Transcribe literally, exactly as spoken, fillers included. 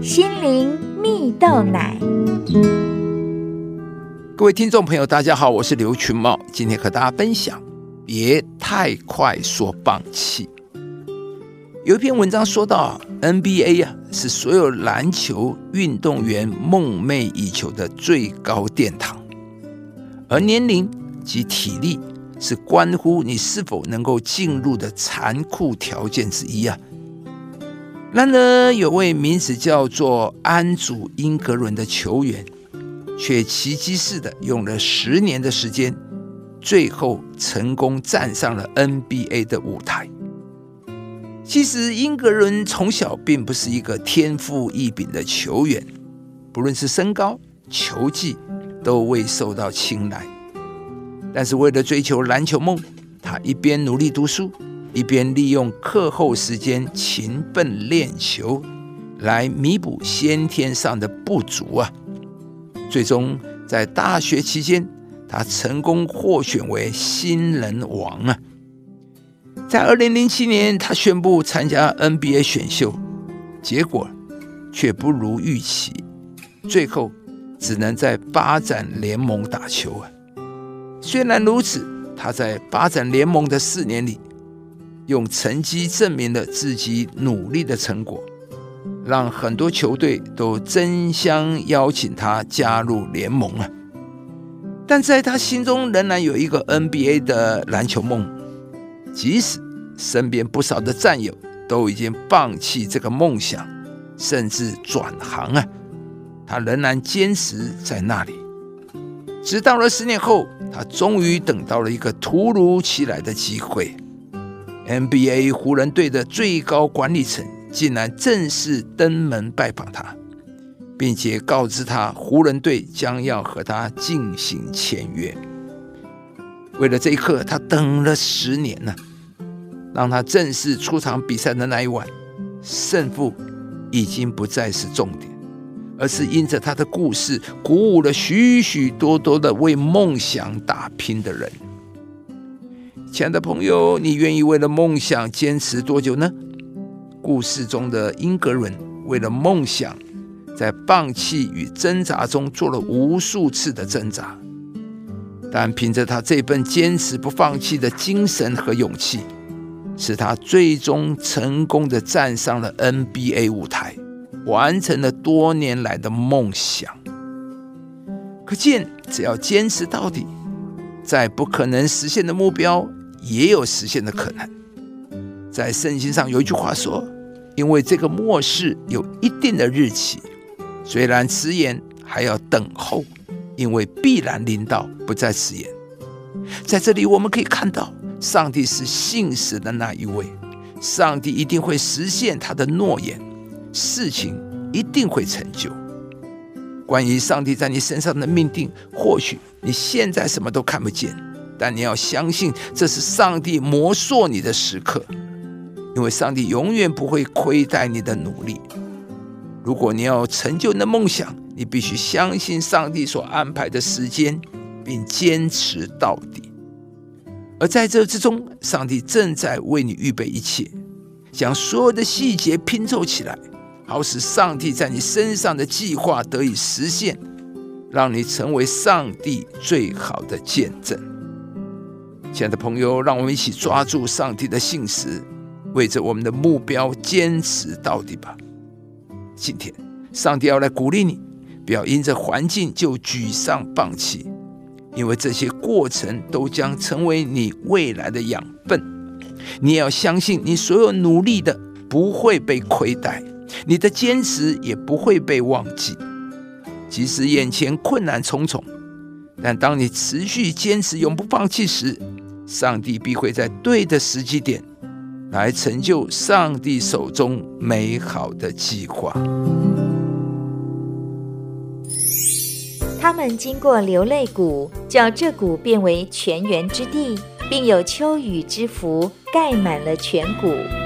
心灵蜜豆奶。 各位听众朋友大家好，我是刘群茂，今天和大家分享别太快说放弃。有一篇文章说到 N B A 啊，是所有篮球运动员梦寐以求的最高殿堂，而年龄及体力是关乎你是否能够进入的残酷条件之一啊。然而有位名字叫做安祖英格伦的球员，却奇迹似的用了十年的时间，最后成功站上了 N B A 的舞台。其实英格伦从小并不是一个天赋异禀的球员，不论是身高、球技都未受到青睐。但是为了追求篮球梦，他一边努力读书，一边利用课后时间勤奋练球，来弥补先天上的不足啊。最终在大学期间，他成功获选为新人王啊。在二零零七年，他宣布参加 N B A 选秀，结果却不如预期，最后只能在发展联盟打球啊。虽然如此，他在发展联盟的四年里，用成绩证明了自己努力的成果，让很多球队都争相邀请他加入联盟啊。但在他心中仍然有一个 N B A 的篮球梦，即使身边不少的战友都已经放弃这个梦想，甚至转行啊，他仍然坚持在那里。直到了十年后，他终于等到了一个突如其来的机会。N B A 湖人队的最高管理层竟然正式登门拜访他，并且告知他湖人队将要和他进行签约。为了这一刻，他等了十年呢。让他正式出场比赛的那一晚，胜负已经不再是重点，而是因着他的故事鼓舞了许许多多的为梦想打拼的人。亲爱的朋友，你愿意为了梦想坚持多久呢？故事中的英格伦为了梦想，在放弃与挣扎中做了无数次的挣扎，但凭着他这份坚持不放弃的精神和勇气，使他最终成功地站上了 N B A 舞台，完成了多年来的梦想。可见，只要坚持到底，再不可能实现的目标也有实现的可能。在圣经上有一句话说，因为这个末世有一定的日期，虽然迟延，还要等候，因为必然临到，不再迟延。在这里我们可以看到，上帝是信实的那一位，上帝一定会实现他的诺言，事情一定会成就。关于上帝在你身上的命定，或许你现在什么都看不见，但你要相信这是上帝磨塑你的时刻，因为上帝永远不会亏待你的努力。如果你要成就你的梦想，你必须相信上帝所安排的时间，并坚持到底。而在这之中，上帝正在为你预备一切，将所有的细节拼凑起来，好使上帝在你身上的计划得以实现，让你成为上帝最好的见证。亲爱的朋友，让我们一起抓住上帝的信实，为着我们的目标坚持到底吧。今天上帝要来鼓励你，不要因着环境就沮丧放弃，因为这些过程都将成为你未来的养分。你也要相信，你所有努力的不会被亏待，你的坚持也不会被忘记。即使眼前困难重重，但当你持续坚持永不放弃时，上帝必会在对的时机点来成就上帝手中美好的计划。 他们经过流泪谷，叫这谷变为泉源之地，并有秋雨之福盖满了全谷。